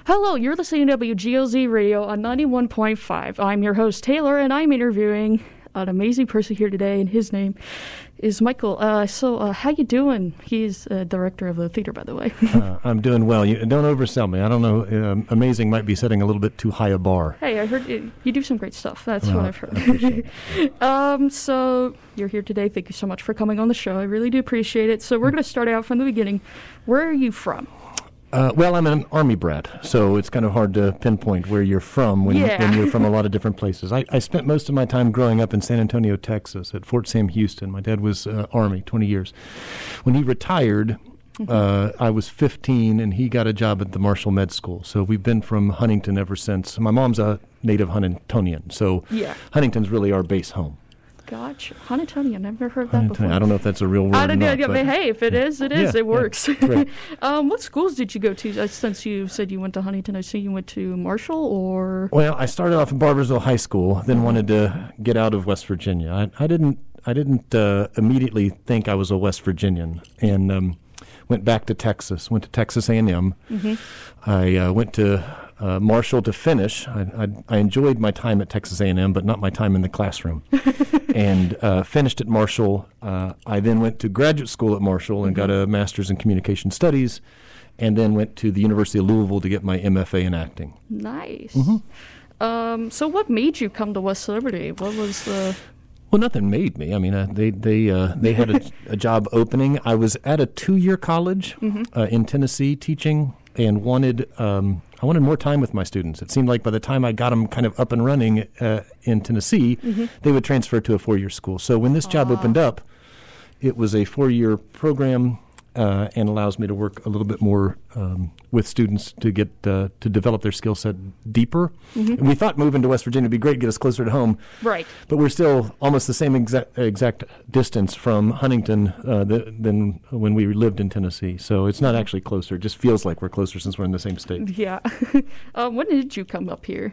Hello, you're listening to WGOZ Radio on 91.5. I'm your host, Taylor, and I'm interviewing an amazing person here today, and his name is Michael. How you doing? He's director of the theater, by the way. I'm doing well. Don't oversell me. I don't know. Amazing might be setting a little bit too high a bar. Hey, I heard you do some great stuff. That's what I've heard. I appreciate it. So you're here today. Thank you so much for coming on the show. I really do appreciate it. So we're going to start out from the beginning. Where are you from? Well, I'm an Army brat, so it's kind of hard to pinpoint where you're from when you're from a lot of different places. I spent most of my time growing up in San Antonio, Texas, at Fort Sam Houston. My dad was Army, 20 years. When he retired, I was 15, and he got a job at the Marshall Med School. So we've been from Huntington ever since. My mom's a native Huntingtonian, so Huntington's really our base home. Gotcha. Huntingtonian. I've never heard that before. I don't know if that's a real word or not. Hey, if it is, it is. It works. Right. What schools did you go to? Since you said you went to Huntington, I see you went to Marshall, or? Well, I started off at Barboursville High School, then wanted to get out of West Virginia. I didn't immediately think I was a West Virginian, and went back to Texas. Went to Texas A&M. I went to Marshall to finish. I enjoyed my time at Texas A&M, but not my time in the classroom. And finished at Marshall. I then went to graduate school at Marshall and got a master's in communication studies, and then went to the University of Louisville to get my MFA in acting. Nice. So what made you come to West Liberty? What was the... Well, nothing made me. I mean, they had a job opening. I was at a 2-year college in Tennessee teaching, and I wanted more time with my students. It seemed like by the time I got them kind of up and running in Tennessee, they would transfer to a 4-year school. So when this job opened up, it was a 4-year program and allows me to work a little bit more with students to get to develop their skill set deeper. And we thought moving to West Virginia would be great, get us closer to home. Right. But we're still almost the same exact distance from Huntington than when we lived in Tennessee. So it's not actually closer. It just feels like we're closer since we're in the same state. Yeah. When did you come up here?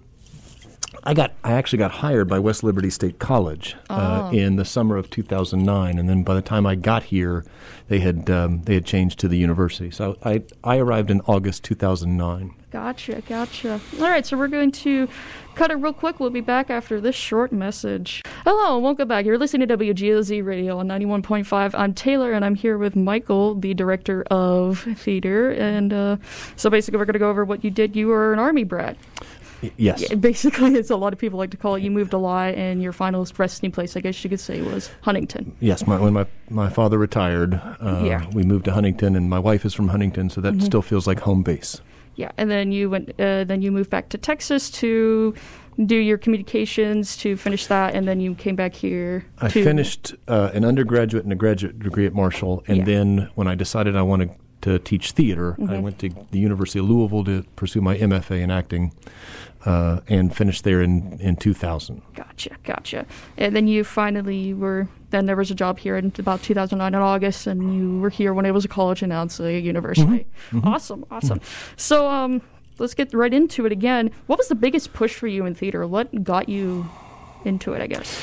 I actually got hired by West Liberty State College in the summer of 2009, and then by the time I got here, they had changed to the university. So I arrived in August 2009. Gotcha. All right, so we're going to cut it real quick. We'll be back after this short message. Hello, and welcome back. You're listening to WGOZ Radio on 91.5. I'm Taylor, and I'm here with Michael, the director of theater. And so basically, we're going to go over what you did. You were an Army brat. Yes. Yeah, basically, it's a lot of people like to call it. You moved a lot, and your final resting place, I guess you could say, was Huntington. Yes. When my father retired, we moved to Huntington, and my wife is from Huntington, so that still feels like home base. Yeah, and then you went. Then you moved back to Texas to do your communications to finish that, and then you came back here. I finished an undergraduate and a graduate degree at Marshall, and then when I decided I wanted to teach theater, I went to the University of Louisville to pursue my MFA in acting, and finished there in 2000. Gotcha. And then you finally then there was a job here in about 2009 in August, and you were here when it was a college and now it's a university. Awesome. So let's get right into it again. What was the biggest push for you in theater? What got you into it, I guess?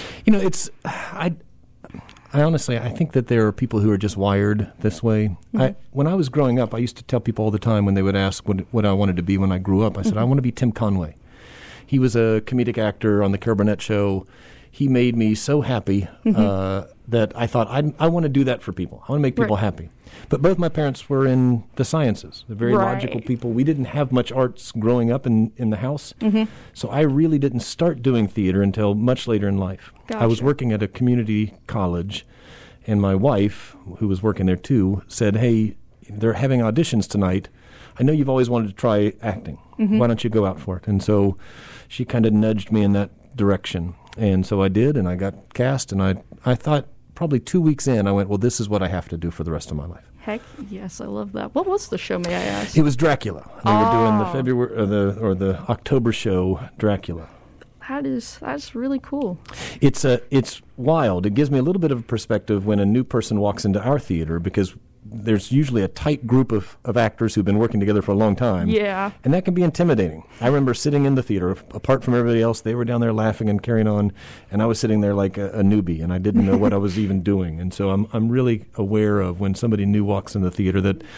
I honestly think that there are people who are just wired this way. When I was growing up, I used to tell people all the time when they would ask what I wanted to be when I grew up, I said, I want to be Tim Conway. He was a comedic actor on the Carol Burnett Show. He made me so happy that I thought, I want to do that for people. I want to make people happy. But both my parents were in the sciences. They're very logical people. We didn't have much arts growing up in the house. So I really didn't start doing theater until much later in life. Gotcha. I was working at a community college, and my wife, who was working there too, said, hey, they're having auditions tonight. I know you've always wanted to try acting. Why don't you go out for it? And so she kind of nudged me in that direction. And so I did, and I got cast, and I thought probably 2 weeks in, I went, well, this is what I have to do for the rest of my life. Heck yes, I love that. What was the show, may I ask? It was Dracula. They were doing the February or the October show, Dracula. That's really cool. It's wild. It gives me a little bit of a perspective when a new person walks into our theater, because there's usually a tight group of actors who've been working together for a long time. Yeah. And that can be intimidating. I remember sitting in the theater, apart from everybody else, they were down there laughing and carrying on, and I was sitting there like a newbie, and I didn't know what I was even doing. And so I'm really aware of when somebody new walks in the theater that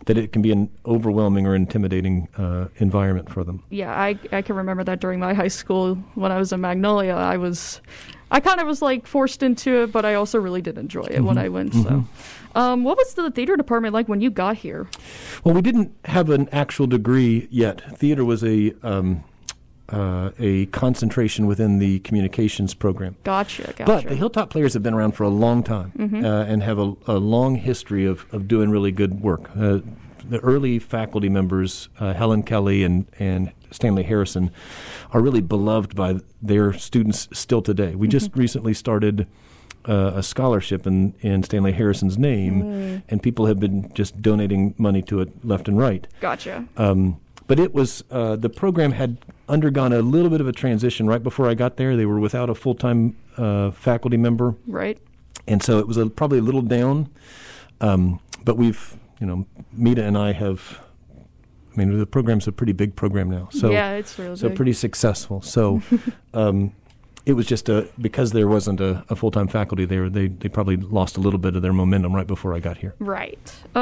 that it can be an overwhelming or intimidating environment for them. Yeah, I can remember that during my high school when I was in Magnolia. I kind of was like forced into it, but I also really did enjoy it when I went. So, what was the theater department like when you got here? Well, we didn't have an actual degree yet. Theater was a concentration within the communications program. Gotcha. But the Hilltop Players have been around for a long time and have a long history of doing really good work. The early faculty members, Helen Kelly and Stanley Harrison, are really beloved by their students still today. We just recently started a scholarship in Stanley Harrison's name, and people have been just donating money to it left and right. Gotcha. But it was the program had undergone a little bit of a transition right before I got there. They were without a full-time faculty member, right? And so it was probably a little down. But we've, Mita and I have. I mean, the program's a pretty big program now. So yeah, it's really big. pretty successful. So it was just because there wasn't a full-time faculty there. They probably lost a little bit of their momentum right before I got here. Right.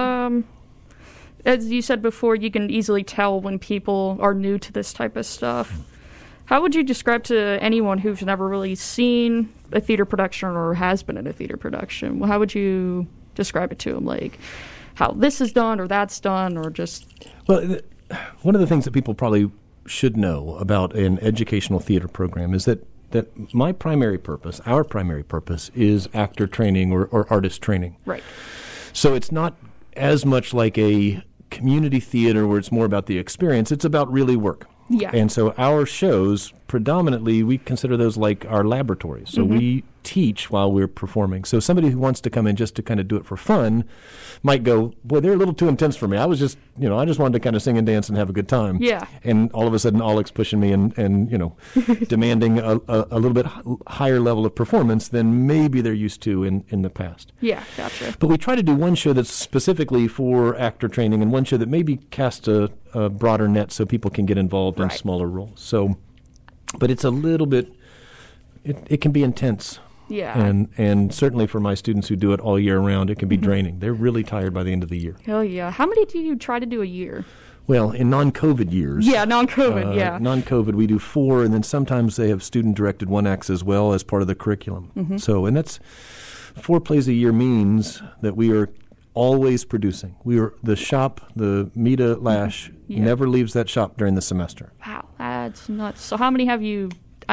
As you said before, you can easily tell when people are new to this type of stuff. How would you describe to anyone who's never really seen a theater production or has been in a theater production? How would you describe it to them? Like how this is done or that's done or just... Well, one of the things that people probably should know about an educational theater program is that our primary purpose is actor training or artist training. Right. So it's not as much like a community theater where it's more about the experience. It's about really work. Yeah. And so our shows, predominantly, we consider those like our laboratories. So we teach while we're performing. So somebody who wants to come in just to kind of do it for fun might go, boy, they're a little too intense for me. I was just, I just wanted to kind of sing and dance and have a good time. Yeah. And all of a sudden, Alex pushing me and demanding a little bit higher level of performance than maybe they're used to in the past. Yeah, gotcha. But we try to do one show that's specifically for actor training and one show that maybe casts a broader net so people can get involved in smaller roles. So, but it's a little bit, it can be intense. Yeah. And certainly for my students who do it all year round, it can be draining. They're really tired by the end of the year. Hell yeah. How many do you try to do a year? Well, in non-COVID years. Yeah, non-COVID, yeah. Non-COVID, we do 4, and then sometimes they have student-directed one-acts as well as part of the curriculum. So, and that's 4 plays a year means that we are always producing. The shop, the Mita Lash, never leaves that shop during the semester. Wow, that's nuts. So how many have you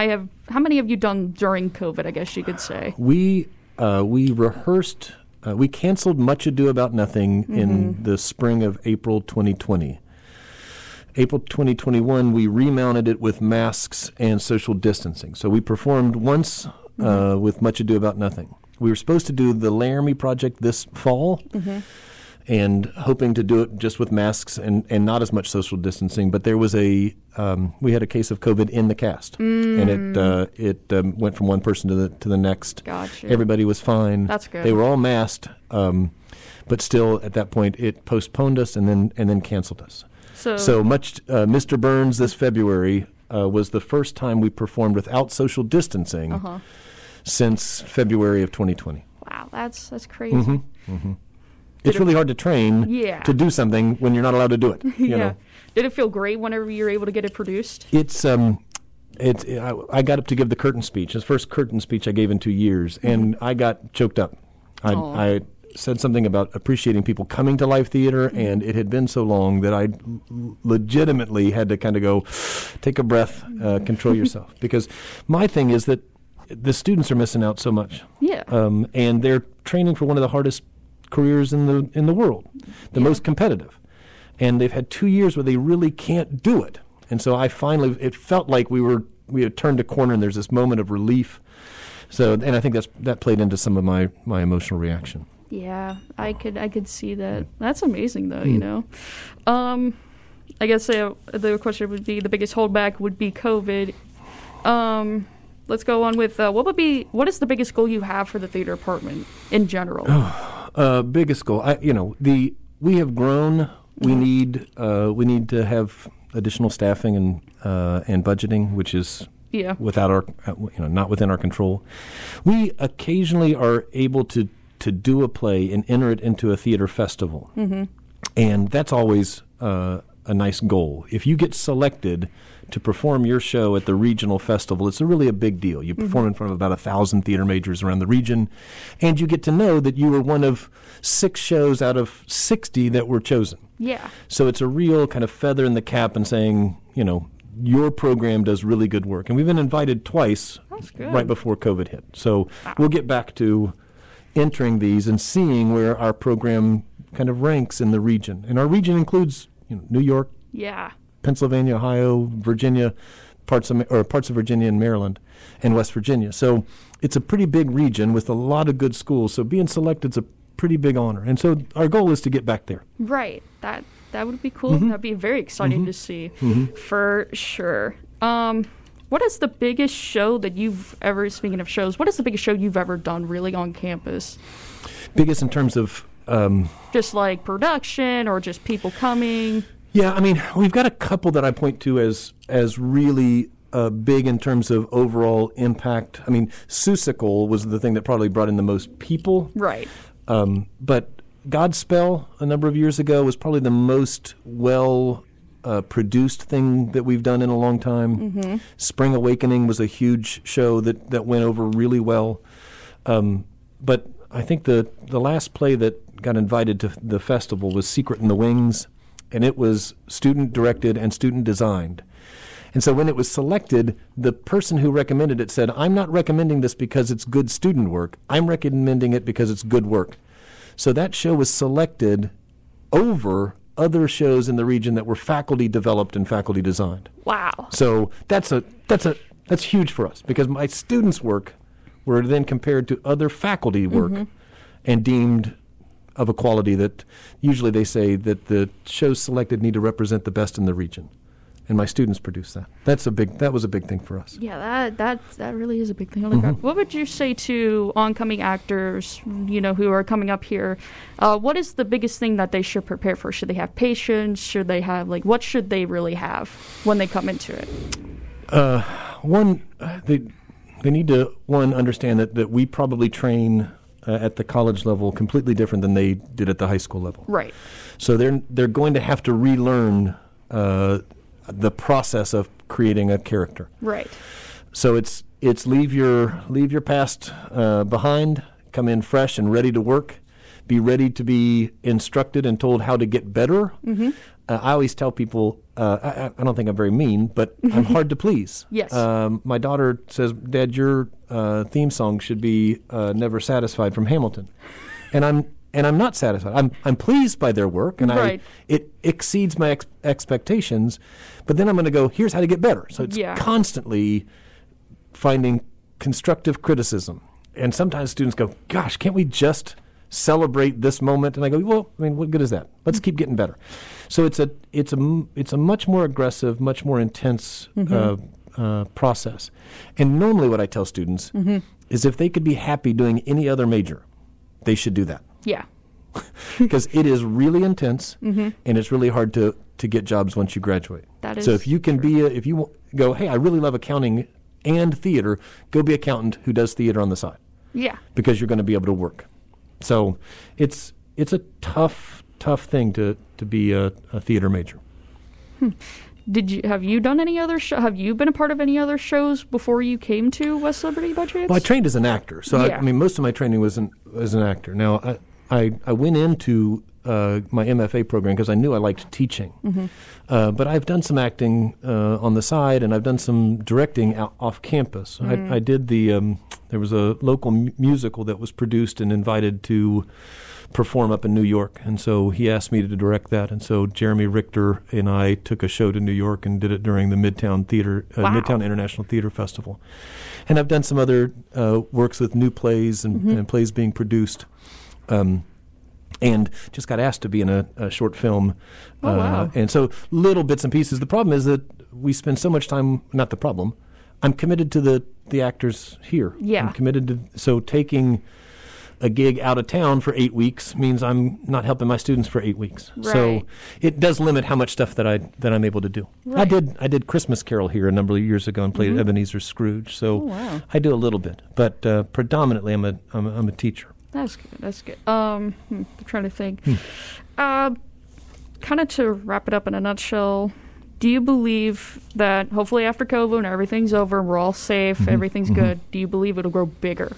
done during COVID, I guess you could say? We rehearsed, we canceled Much Ado About Nothing in the spring of April 2020. April 2021, we remounted it with masks and social distancing. So we performed once with Much Ado About Nothing. We were supposed to do the Laramie Project this fall, and hoping to do it just with masks and not as much social distancing. But there was we had a case of COVID in the cast, and it went from one person to the next. Gotcha. Everybody was fine. That's good. They were all masked, but still at that point it postponed us and then canceled us. So much Mr. Burns this February was the first time we performed without social distancing since February of 2020. Wow, that's crazy. It's really hard to train to do something when you're not allowed to do it. You know? Did it feel great whenever you were able to get it produced? I got up to give the curtain speech. It's the first curtain speech I gave in 2 years, and I got choked up. I said something about appreciating people coming to live theater, and it had been so long that I legitimately had to kind of go, take a breath, control yourself. Because my thing is that the students are missing out so much. Yeah. And they're training for one of the hardest careers in the world, the most competitive. And they've had 2 years where they really can't do it. And so it felt like we had turned a corner and there's this moment of relief. So, and I think that played into some of my emotional reaction. Yeah, I could see that. That's amazing though, you know. I guess the question would be, the biggest holdback would be COVID. Let's go on with what is the biggest goal you have for the theater department in general? Biggest goal, we have grown. We need to have additional staffing and budgeting, which is without our not within our control. We occasionally are able to do a play and enter it into a theater festival. And that's always a nice goal. If you get selected to perform your show at the regional festival, it's really a big deal. You perform in front of about 1,000 theater majors around the region, and you get to know that you were one of 6 shows out of 60 that were chosen. Yeah. So it's a real kind of feather in the cap and saying, your program does really good work. And we've been invited twice right before COVID hit. So we'll get back to entering these and seeing where our program kind of ranks in the region. And our region includes New York, Pennsylvania, Ohio, Virginia, parts of Virginia and Maryland, and West Virginia. So it's a pretty big region with a lot of good schools. So being selected is a pretty big honor. And so our goal is to get back there. Right. That would be cool. That'd be very exciting to see, for sure. What is the biggest show that you've ever, speaking of shows, what is the biggest show you've ever done really on campus? Biggest in terms of... just like production or just people coming? Yeah, I mean, we've got a couple that I point to as really big in terms of overall impact. I mean, Seussical was the thing that probably brought in the most people. Right. But Godspell, a number of years ago, was probably the most produced thing that we've done in a long time. Spring Awakening was a huge show that went over really well. But I think the last play that got invited to the festival was Secret in the Wings, and it was student-directed and student-designed. And so when it was selected, the person who recommended it said, I'm not recommending this because it's good student work. I'm recommending it because it's good work. So that show was selected over other shows in the region that were faculty-developed and faculty-designed. Wow. So that's huge for us because my students' work were then compared to other faculty work and deemed of a quality that usually they say that the shows selected need to represent the best in the region. And my students produce that. That was a big thing for us. Yeah, that really is a big thing. What would you say to oncoming actors, who are coming up here? What is the biggest thing that they should prepare for? Should they have patience? Should they have, what should they really have when they come into it? They need to, understand that we probably train at the college level completely different than they did at the high school level. Right. So they're going to have to relearn the process of creating a character. Right. So it's leave your past behind, come in fresh and ready to work, be ready to be instructed and told how to get better. I always tell people, I don't think I'm very mean, but I'm hard to please. Yes. My daughter says, Dad, your theme song should be Never Satisfied from Hamilton. And I'm not satisfied. I'm pleased by their work, and it exceeds my expectations, but then I'm going to go, here's how to get better. So it's constantly finding constructive criticism. And sometimes students go, gosh, can't we celebrate this moment? And I go, well, what good is that? Let's keep getting better. So it's a much more aggressive, much more intense process. And normally what I tell students is if they could be happy doing any other major, they should do that. Yeah. Because it is really intense, and it's really hard to get jobs once you graduate. That is so if you can if you go, hey, I really love accounting and theater, go be an accountant who does theater on the side. Yeah. Because you're going to be able to work. So it's a tough thing to be a theater major. Have you done any other have you been a part of any other shows before you came to West Liberty by chance? Well, I trained as an actor, so most of my training was as an actor. Now I went into my MFA program because I knew I liked teaching, but I've done some acting on the side, and I've done some directing off campus. I did there was a local musical that was produced and invited to perform up in New York, and so he asked me to direct that, and so Jeremy Richter and I took a show to New York and did it during the Midtown International Theater Festival. And I've done some other works with new plays and plays being produced, and just got asked to be in a short film. And so little bits and pieces. The problem is that we spend so much time, not the problem, I'm committed to the actors here. Yeah. I'm committed to, so taking a gig out of town for 8 weeks means I'm not helping my students for 8 weeks. Right. So it does limit how much stuff that I'm able to do. Right. I did Christmas Carol here a number of years ago and played Ebenezer Scrooge. So I do a little bit, but predominantly I'm a teacher. That's good. I'm trying to think. kind of to wrap it up in a nutshell, do you believe that hopefully after COVID, when everything's over, we're all safe, everything's good, do you believe it'll grow bigger?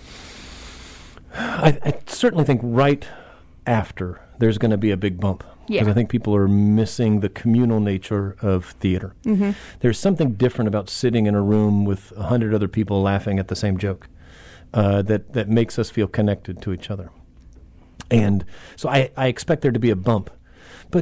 I certainly think right after there's going to be a big bump. Because I think people are missing the communal nature of theater. There's something different about sitting in a room with 100 other people laughing at the same joke that makes us feel connected to each other. And so I expect there to be a bump. But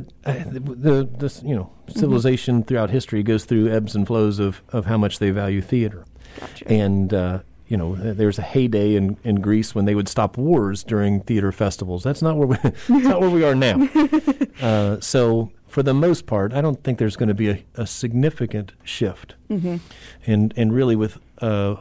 civilization throughout history goes through ebbs and flows of how much they value theater. Gotcha. And there's a heyday in Greece when they would stop wars during theater festivals. That's not where we are now. So for the most part, I don't think there's going to be a significant shift. And really with all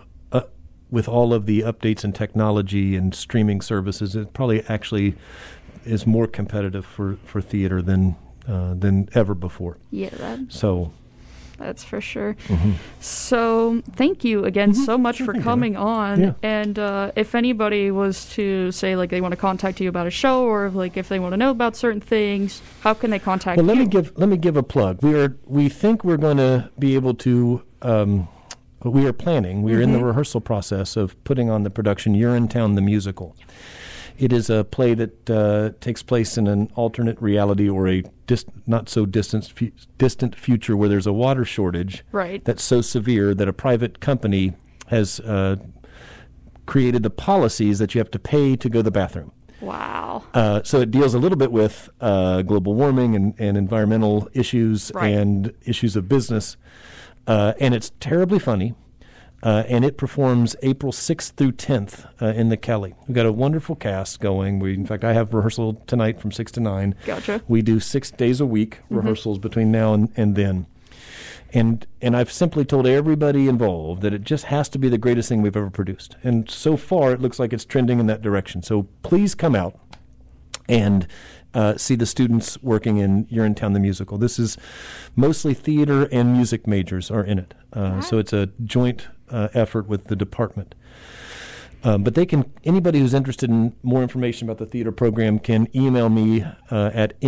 of the updates in technology and streaming services, it probably actually is more competitive for theater than ever before. Yeah, that's for sure. So thank you again so much for coming on. Yeah. And if anybody was to say like they want to contact you about a show, or if they want to know about certain things, how can they contact you? Let me give a plug. We think we're going to be able to. We are planning. We are in the rehearsal process of putting on the production Urinetown the Musical. It is a play that takes place in an alternate reality or a not so distant future where there's a water shortage that's so severe that a private company has created the policies that you have to pay to go to the bathroom. Wow. So it deals a little bit with global warming and environmental issues and issues of business. And it's terribly funny. And it performs April 6th through 10th in the Kelly. We've got a wonderful cast going. In fact, I have rehearsal tonight from 6 to 9. Gotcha. We do 6 days a week rehearsals between now and then. And I've simply told everybody involved that it just has to be the greatest thing we've ever produced. And so far, it looks like it's trending in that direction. So please come out and see the students working in Urinetown the Musical. This is mostly theater and music majors are in it. So it's a joint effort with the department. But anybody who's interested in more information about the theater program can email me at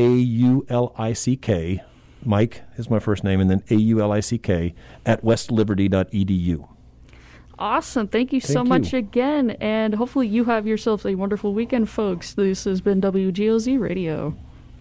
MAULICK, Mike is my first name, and then AULICK at westliberty.edu. Awesome. Thank you so much again. And hopefully you have yourselves a wonderful weekend, folks. This has been WGOZ Radio.